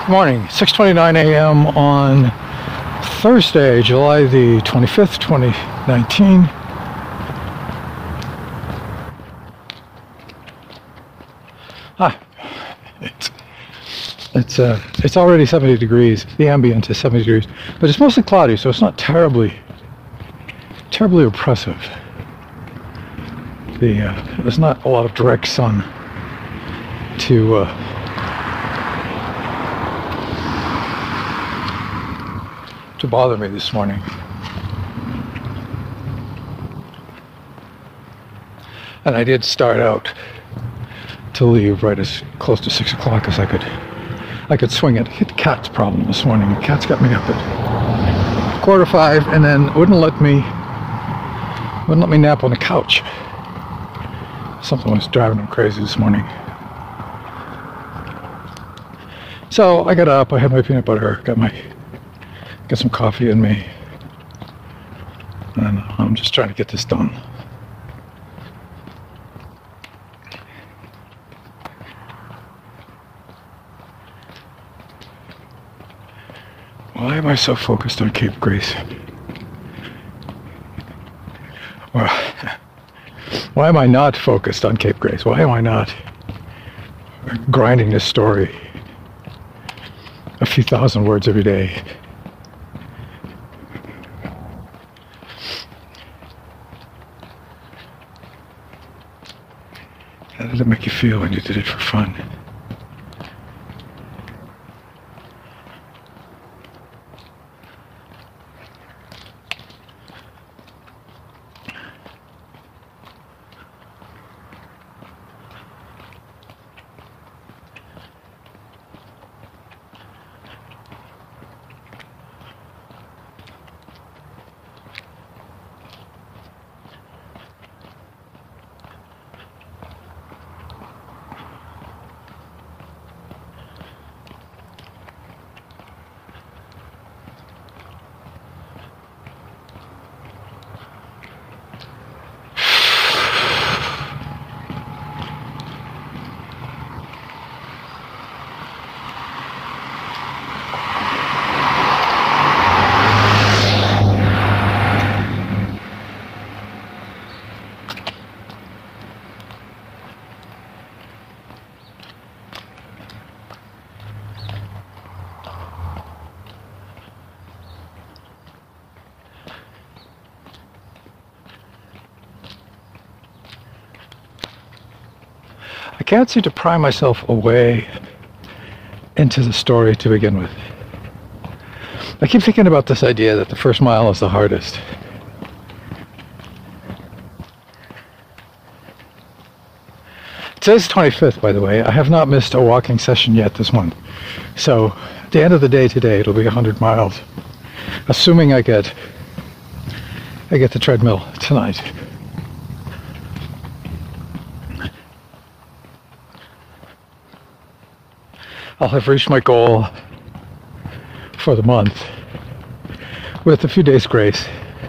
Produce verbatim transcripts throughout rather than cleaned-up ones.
Good morning, six twenty-nine a m on Thursday, July the twenty-fifth, twenty nineteen. Ah, it's it's uh it's already seventy degrees. The ambient is seventy degrees, but it's mostly cloudy, so it's not terribly terribly oppressive. The uh, there's not a lot of direct sun to uh, to bother me this morning. And I did start out to leave right as close to six o'clock as I could I could swing it. I hit the cat's problem this morning. The cat's got me up at quarter five and then wouldn't let me wouldn't let me nap on the couch. Something was driving him crazy this morning. So I got up, I had my peanut butter, got my got some coffee in me, and I'm just trying to get this done. Why am I so focused on Cape Grace? Well, why am I not focused on Cape Grace? Why am I not grinding this story a few thousand words every day? How did it make you feel when you did it for fun? I can't seem to pry myself away into the story to begin with. I keep thinking about this idea that the first mile is the hardest. Today's the twenty-fifth, by the way. I have not missed a walking session yet this month. So at the end of the day today, it'll be one hundred miles, assuming I get I get the treadmill tonight. I'll have reached my goal for the month with a few days grace.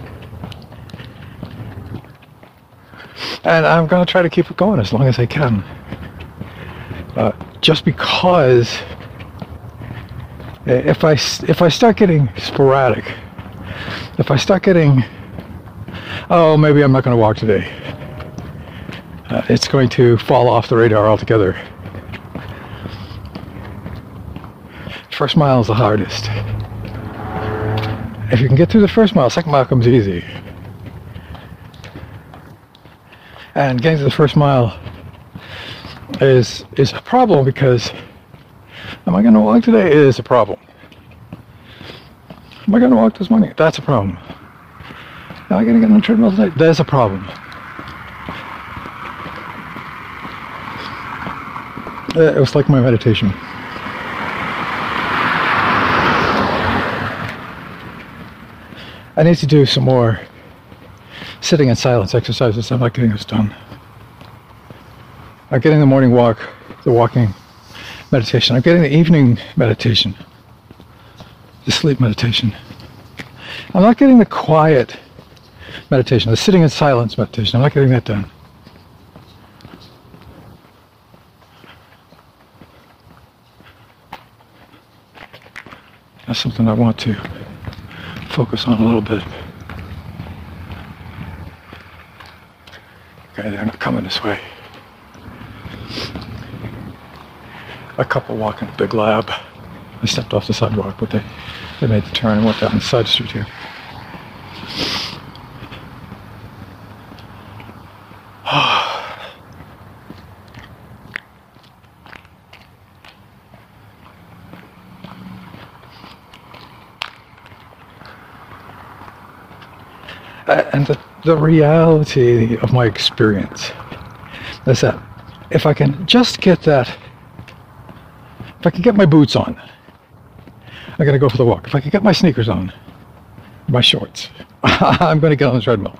And I'm going to try to keep it going as long as I can. Uh, just because if I, if I start getting sporadic, if I start getting, oh, maybe I'm not going to walk today, uh, it's going to fall off the radar altogether. First mile is the hardest. If you can get through the first mile, second mile comes easy. And getting to the first mile is is a problem because am I going to walk today? It is a problem. Am I going to walk this morning? That's a problem. Am I going to get on the treadmill tonight? That's a problem. It was like my meditation. I need to do some more sitting in silence exercises. I'm not getting this done. I'm getting the morning walk, the walking meditation. I'm getting the evening meditation, the sleep meditation. I'm not getting the quiet meditation, the sitting in silence meditation. I'm not getting that done. That's something I want to focus on a little bit. Okay, they're not coming this way. A couple walking Big Lab. I stepped off the sidewalk, but they, they made the turn and went down the side street here. And the, the reality of my experience is that if I can just get that, if I can get my boots on, I'm going to go for the walk. If I can get my sneakers on, my shorts, I'm going to get on the treadmill.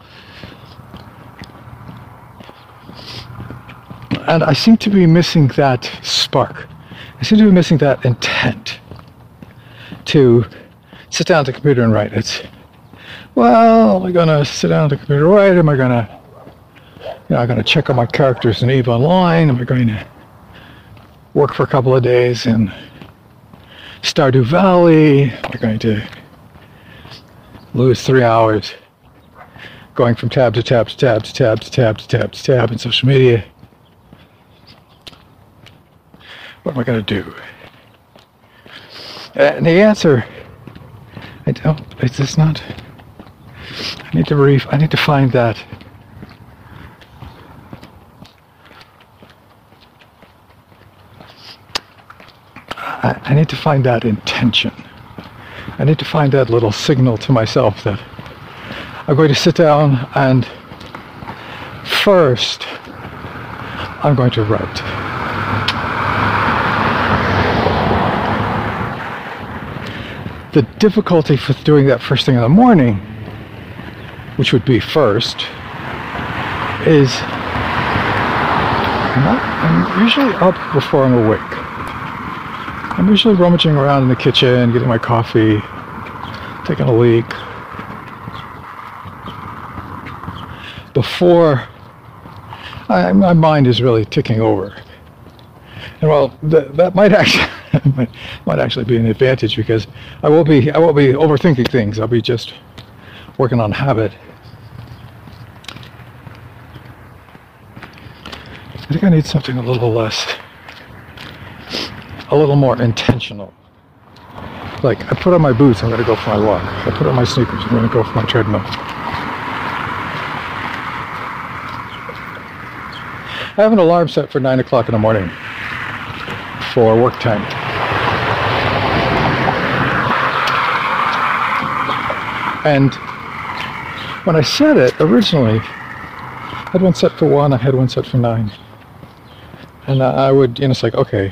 And I seem to be missing that spark. I seem to be missing that intent to sit down at the computer and write. It's, well, am I going to sit down at the computer and write? Am I going to, you know, I'm going to check on my characters in EVE Online? Am I going to work for a couple of days in Stardew Valley? Am I going to lose three hours going from tab to tab to tab to tab to tab to tab to tab in social media? What am I going to do? And the answer, I don't, it's just not, I need to re, I need to find that I, I need to find that intention. I need to find that little signal to myself that I'm going to sit down and first I'm going to write. The difficulty for doing that first thing in the morning, which would be first, is I'm, not, I'm usually up before I'm awake. I'm usually rummaging around in the kitchen, getting my coffee, taking a leak. Before I, my mind is really ticking over. And well, th- that might actually might, might actually be an advantage because I will be I won't be overthinking things. I'll be just working on habit. I think I need something a little less, a little more intentional. Like, I put on my boots, I'm going to go for my walk. I put on my sneakers, I'm going to go for my treadmill. I have an alarm set for nine o'clock in the morning for work time. And when I set it originally, I had one set for one, I had one set for nine. And I would, you know, it's like, okay,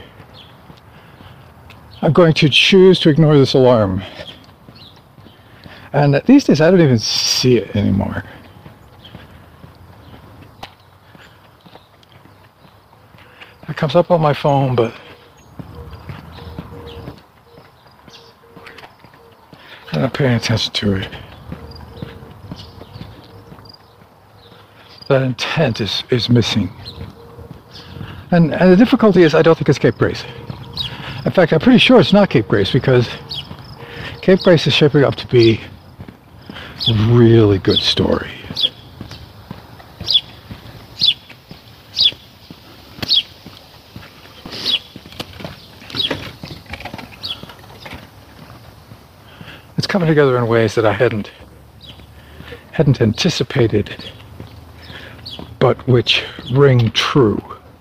I'm going to choose to ignore this alarm. And these days I don't even see it anymore. It comes up on my phone, but I'm not paying attention to it. That intent is, is missing. And, and the difficulty is I don't think it's Cape Grace. In fact, I'm pretty sure it's not Cape Grace because Cape Grace is shaping up to be a really good story. It's coming together in ways that I hadn't hadn't anticipated, but which ring true.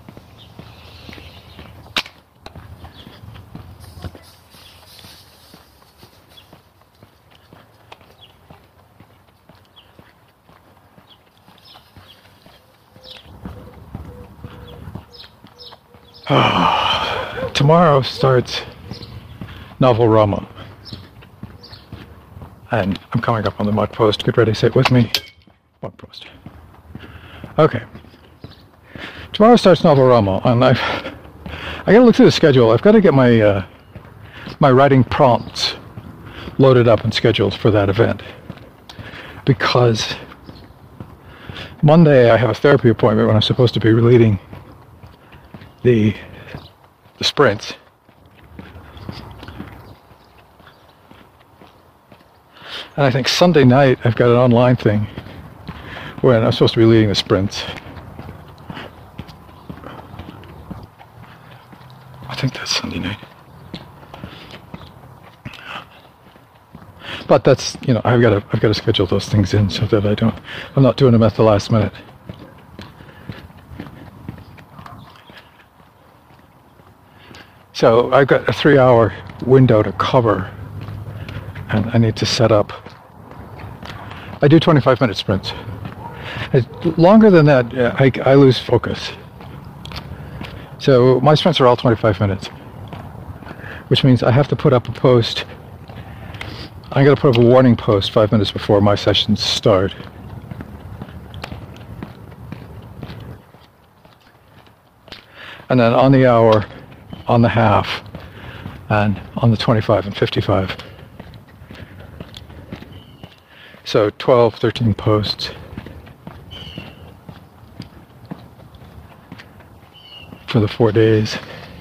Tomorrow starts Novelrama. And I'm coming up on the mug post. Get ready, sit with me. Mug post. Okay. Tomorrow starts Novelrama, and I've I gotta look through the schedule. I've got to get my uh, my writing prompts loaded up and scheduled for that event because Monday I have a therapy appointment when I'm supposed to be leading the the sprints. And I think Sunday night I've got an online thing where I'm supposed to be leading the sprints. I think that's Sunday night. But that's, you know, I've got to I've got to schedule those things in so that I don't I'm not doing them at the last minute. So I've got a three hour window to cover, and I need to set up. I do twenty-five minute sprints. It's longer than that, I, I lose focus. So my sprints are all twenty-five minutes, which means I have to put up a post. I'm going to put up a warning post five minutes before my sessions start. And then on the hour, on the half, and on the twenty-five and fifty-five. So twelve, thirteen posts for the four days.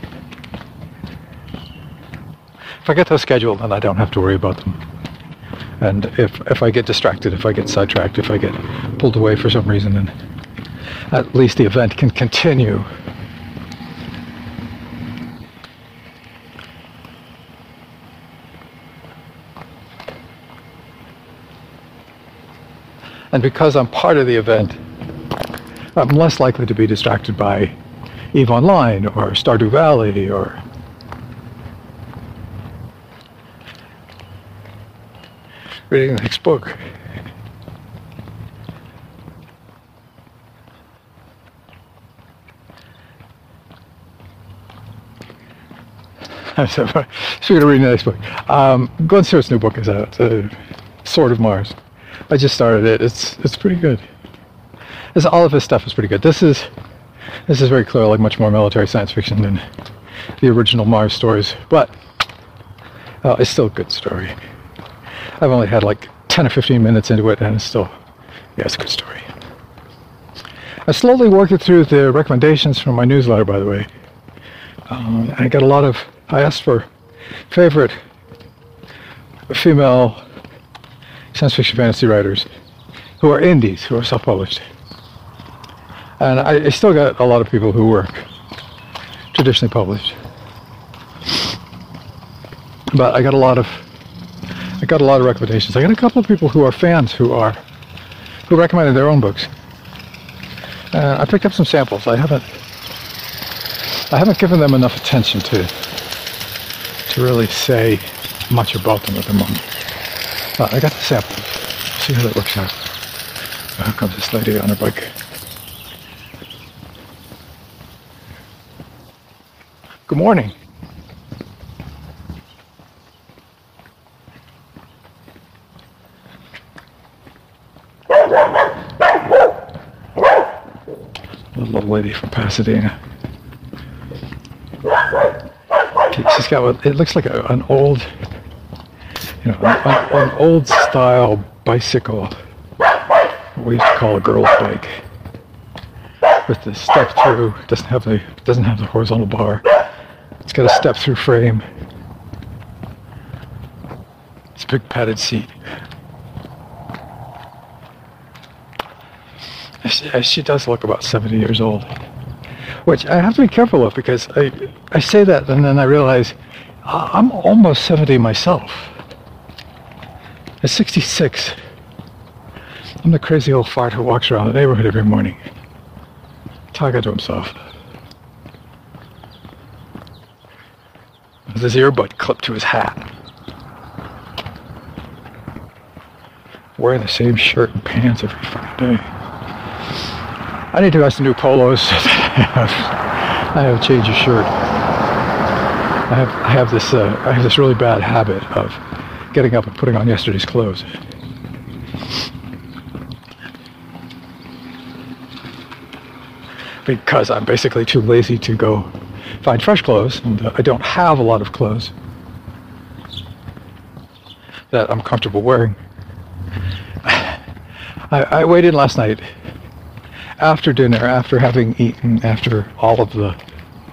If I get those scheduled, then I don't have to worry about them. And if, if I get distracted, if I get sidetracked, if I get pulled away for some reason, then at least the event can continue. And because I'm part of the event, I'm less likely to be distracted by EVE Online or Stardew Valley or reading the next book. So, speaking of reading the next book, um, Glenn Stewart's new book is out, uh, Sword of Mars. I just started it. It's it's pretty good. It's, all of his stuff is pretty good. This is this is very clear, like much more military science fiction than the original Mars stories, but uh, it's still a good story. I've only had like ten or fifteen minutes into it, and it's still, yeah, it's a good story. I'm slowly working through the recommendations from my newsletter, by the way. Um, I got a lot of, I asked for favorite female science fiction fantasy writers who are indies, who are self-published. And I, I still got a lot of people who work traditionally published. But I got a lot of I got a lot of recommendations. I got a couple of people who are fans who are who recommended their own books. And I picked up some samples. I haven't I haven't given them enough attention to to really say much about them at the moment. Uh, I got the sample. See how that works out. Here comes this lady on her bike. Good morning. The little lady from Pasadena. She's got what it looks like a, an old, you know, an, an old style bicycle. What we used to call a girl's bike, with the step through. Doesn't have the doesn't have the horizontal bar. It's got a step through frame. It's a big padded seat. She, she does look about seventy years old, which I have to be careful of, because I I say that and then I realize I'm almost seventy myself. At sixty-six, I'm the crazy old fart who walks around the neighborhood every morning, talking to himself. With his earbud clipped to his hat. Wearing the same shirt and pants every fucking day. I need to buy some new polos. I have a change of shirt. I have I have this uh, I have this really bad habit of getting up and putting on yesterday's clothes. Because I'm basically too lazy to go find fresh clothes, and uh, I don't have a lot of clothes that I'm comfortable wearing. I, I waited last night after dinner, after having eaten, after all of the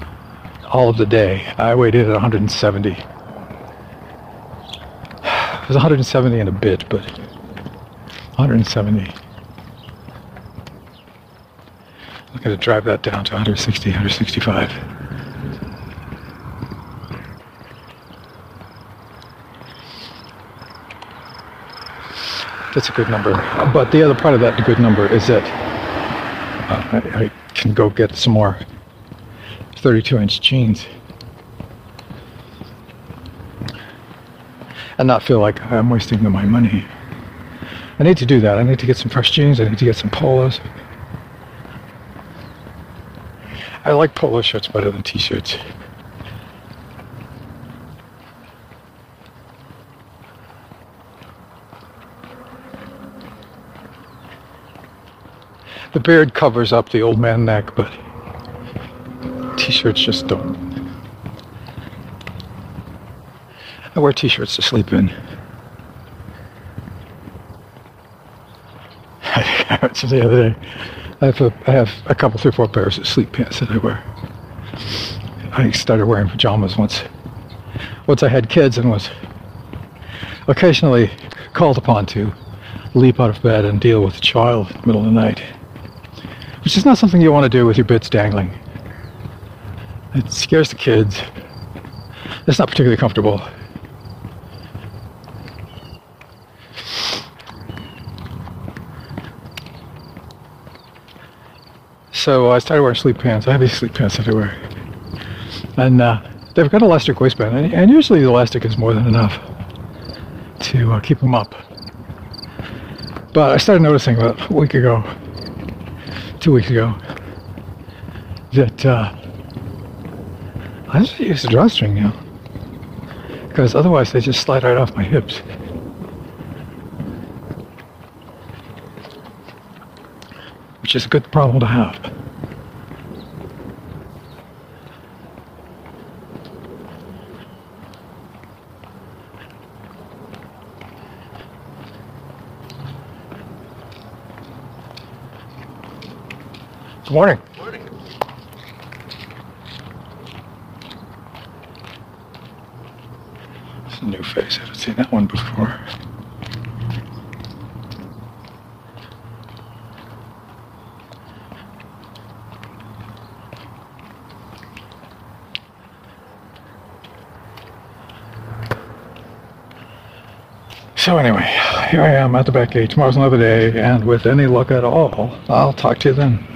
all of the day. I weighed in at one hundred seventy. was one hundred seventy and a bit, but one hundred seventy. I'm going to drive that down to one hundred sixty, one hundred sixty-five. That's a good number. But the other part of that good number is that uh, I, I can go get some more thirty-two inch jeans and not feel like I'm wasting my money. I need to do that. I need to get some fresh jeans. I need to get some polos. I like polo shirts better than t-shirts. The beard covers up the old man neck, but t-shirts just don't. I wear t-shirts to sleep in. I mentioned the other day, I have, a, I have a couple, three, four pairs of sleep pants that I wear. I started wearing pajamas once, once I had kids and was occasionally called upon to leap out of bed and deal with a child in the middle of the night, which is not something you want to do with your bits dangling. It scares the kids. It's not particularly comfortable. So I started wearing sleep pants. I have these sleep pants that I wear. And uh, they've got an elastic waistband. And, and usually the elastic is more than enough to uh, keep them up. But I started noticing about a week ago, two weeks ago, that uh, I just use a drawstring now. Because otherwise they just slide right off my hips. Which is a good problem to have. Good morning. Morning. It's a new face. I haven't seen that one before. So anyway, here I am at the back gate. Tomorrow's another day, and with any luck at all, I'll talk to you then.